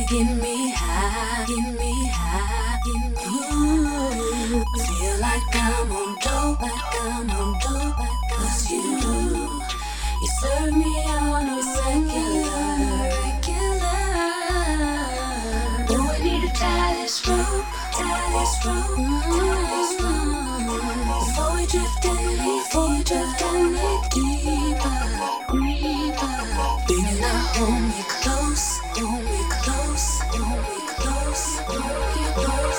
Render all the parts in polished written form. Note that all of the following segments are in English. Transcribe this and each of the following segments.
get me high, get me high, get me high. I feel like I'm on dope, like I'm on dope, like 'cause you serve me on a regular. Oh, I need to tie this rope, tie this rope, tie this rope. Before we drift any deeper, deeper. Baby, now hold me close, hold me close, hold me close, hold me close,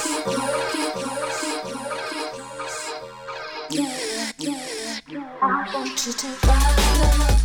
yeah, yeah. I want you to ride.